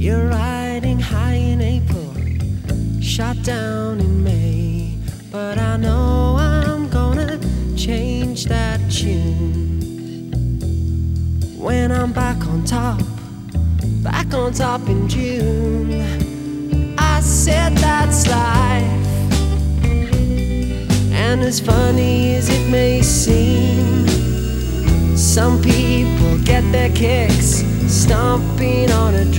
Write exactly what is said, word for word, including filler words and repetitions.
You're riding high in April, shot down in May, but I know I'm gonna change that tune when I'm back on top, back on top in June. I said that's life, and as funny as it may seem, some people get their kicks stomping on a